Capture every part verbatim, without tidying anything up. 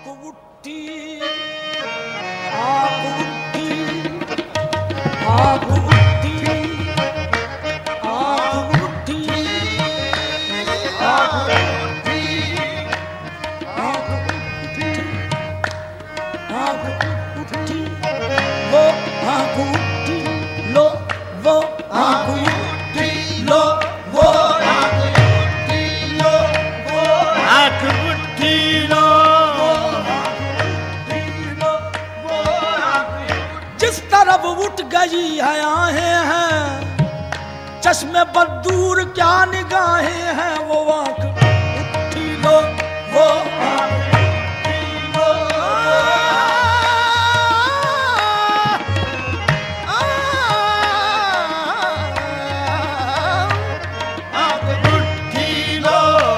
आँख उठी आँख उठी आँख उठी आँख उठी आँख उठी आँख उठी आँख उठी वो आँख उठी लो वो आँख उठी लो वो आँख उठी लो वो आँख उठी लो जिस तरफ उठ गई है आहें हैं चश्मे पर दूर क्या निगाहें हैं वो आँख उठी लो वो आँख उठी लो आँख उठी लो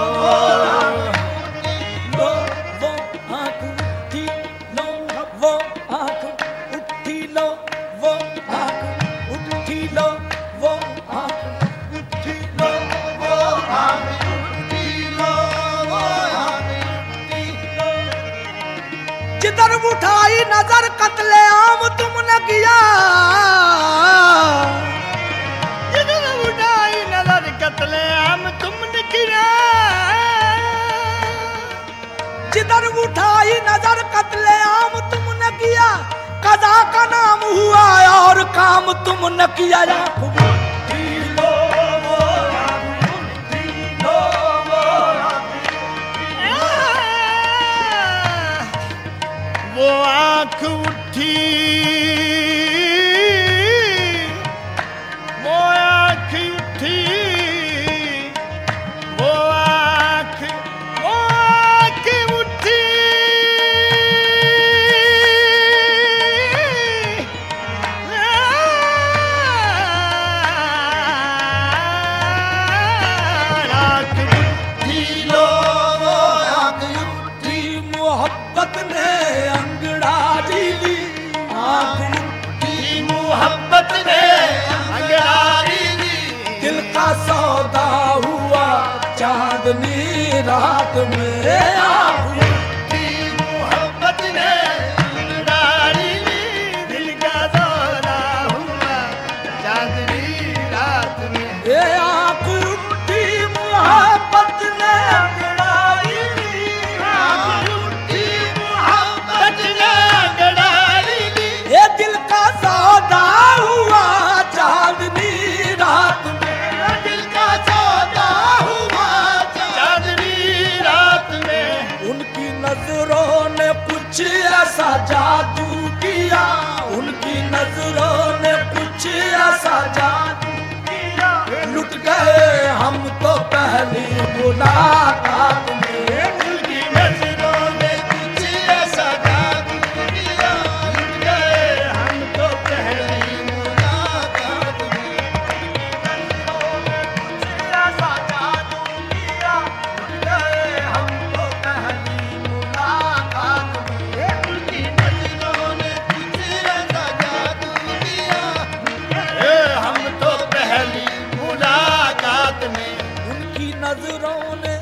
लो वो आँख उठी लो वो आँख उठी लो वो आँख उठी लो वो आँख उठी लो वो आँख उठी लो वो आँख उठी लो जिधर उठाई नजर कत्ले आम तुमने किया जिधर उठाई नजर कत्ले आम तुमने किया जिधर उठाई नजर कत्ले आम तुमने किया कदा का नाम हुआ और काम तुमने किया आँख उठी लो वो आँख उठी लो वो आँख वो आँख उठी वो आँख उठी वो आँख वो आँख उठी आँख उठी लो वो आँख उठी मोहब्बत ने अंगड़ाई ली आँख उठी मोहब्बत ने अंगड़ाई दी दिल का सौदा हुआ चांदनी रात में आँख उठी मोहब्बत ने अंगड़ाई दी दिल का सौदा हुआ चांदनी रात में ये आँख उठी मोहब्बत ने अंगड़ाई ली आँख उठी मोहब्बत ने अंगड़ाई दी ये दिल का सौदा हुआ चांदनी रात में दिल का सौदा हुआ चांदनी रात में उनकी नजरों ने कुछ ऐसा जादू किया उनकी नजरों ने कुछ ऐसा जादू किया लुट गए हम तो पहली मुलाकात में उनकी नजरों ने कुछ ऐसा जादू किया लुट गए हम तो पहली मुलाकात में ऐसा जादू किया लुट गए हम तो पहली मुलाकात में उनकी नजरों ने कुछ ऐसा जादू किया ए हम तो पहली मुलाकात में उनकी नजरों ने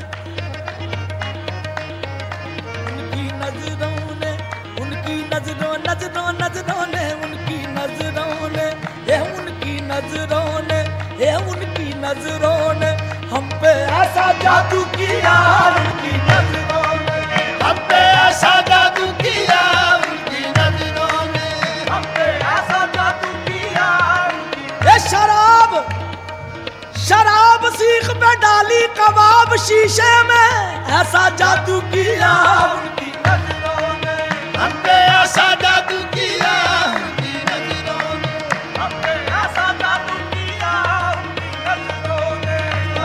उनकी नजरों ने उनकी नजरों नजरों नजरों ने उनकी नजरों ने ये उनकी नजरों ने ये उनकी नजरों ने हम पे ऐसा जादू किया उनकी नजरों ने हम पे ऐसा जादू किया उनकी नजरों ने हम पे ऐसा जादू किया उनकी ये शराब शराब सीख पे डाली कबाब शीशे में ऐसा जादू किया उनकी नजरों ने हम पे ऐसा जादू किया उनकी नजरों ने हम पे ऐसा जादू किया उनकी नजरों ने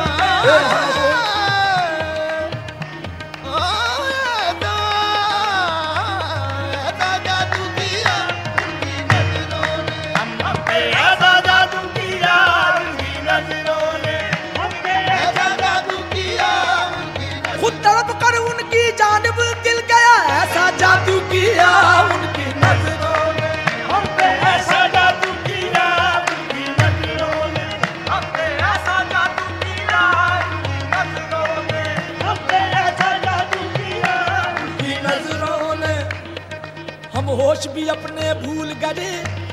ऐसा जादू किया उनकी नजरों ने हम पे ऐसा जादू किया उनकी नजरों ने हम पे ऐसा जादू किया उनकी खुद तड़प कर उनकी जानिब दिल के होश भी अपने भूल गए,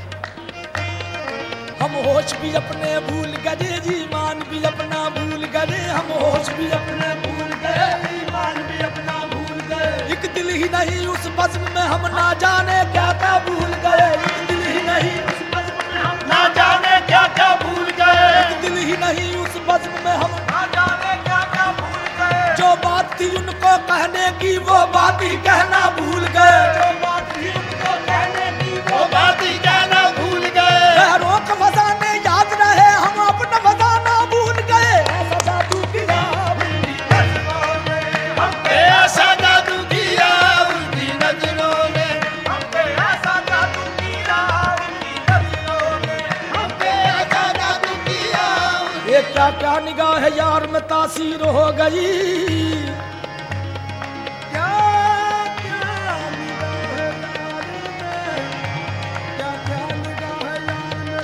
हम होश भी अपने भूल गए जी, ईमान भी अपना भूल गए। हम होश भी अपने भूल गए, ईमान भी अपना भूल गए। एक दिल ही नहीं उस बज़्म में हम ना जाने क्या क्या भूल गए। एक दिल ही नहीं उस बज़्म में हम ना जाने क्या क्या भूल गए। एक दिल ही नहीं उस बज़्म में हम ना जाने क्या क्या भूल गए। जो बात थी उनको कहने की वो बात ही कहना भूल गए। जो बात थी उनको कहने की वो बात ही कहना भूल गए। पैरों का फसाने याद रहे, हम अपना फसाना भूल गए। ऐसा जादू किया हम पे ऐसा जादू किया उनकी नजरों ने। हम पे ऐसा जादू किया उनकी नजरों ने। हम पे ऐसा जादू किया। ये क्या क्या निगाह यार में तासीर हो गई। क्या क्या निगाह यार में,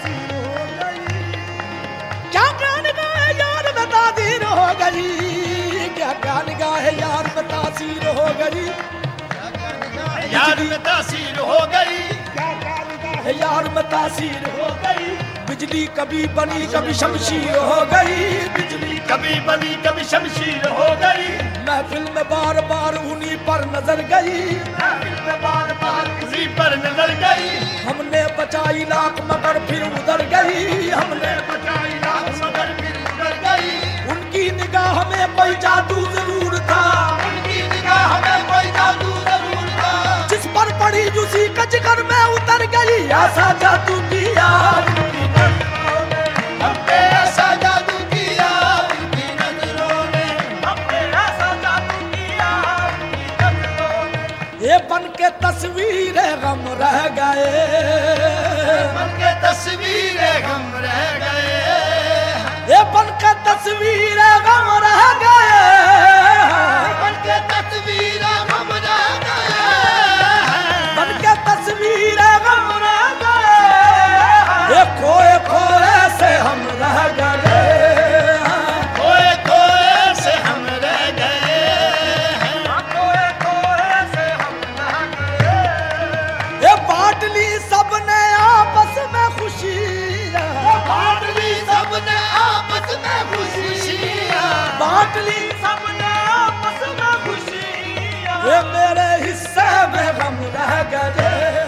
क्या क्या निगाह यार में तासीर हो गई। क्या क्या निगाह यार में तासीर हो गई। क्या क्या निगाह यार में तासीर हो गई। यार में तासीर हो गई। क्या क्या निगाह यार में तासीर हो गई। बिजली कभी बनी कभी शमशीर हो गई। बिजली कभी बनी कभी शमशीर हो गई। महफिल में बार बार उन्हीं पर नजर गई। महफिल में बार बार उसी पर नजर गई। हमने बचाई लाख मगर फिर उधर गई। हमने बचाई लाख मगर फिर उधर गई। उनकी निगाह में कोई जादू जरूर था। उनकी निगाह में कोई जादू जरूर था। जिस पर पड़ी उसी का जिगर में उतर गई। ऐसा जादू किया उनकी नजरों ने। हम पे ऐसा जादू किया उनकी नजरों ने। हम पे ऐसा जादू किया उनकी नजरों ने। ये बन के तस्वीरें गम रह गए। मन के तस्वीरें गम रह गए। ये बन के तस्वीरें गम रह गए। मन के तस्वीरें गम रह गए। बन के तस्वीरें गम रह गए। ये खोए खोए से हम रह गए। खोए खोए से हम रह गए। खोए खोए से हम रह गए। ये बांट ली सबने आपस में खुशियाँ। बांट ली सबने आपस में खुशियाँ। बांट ली सबने आपस में खुशियाँ। ये मेरे हिस्से में गम रह गए।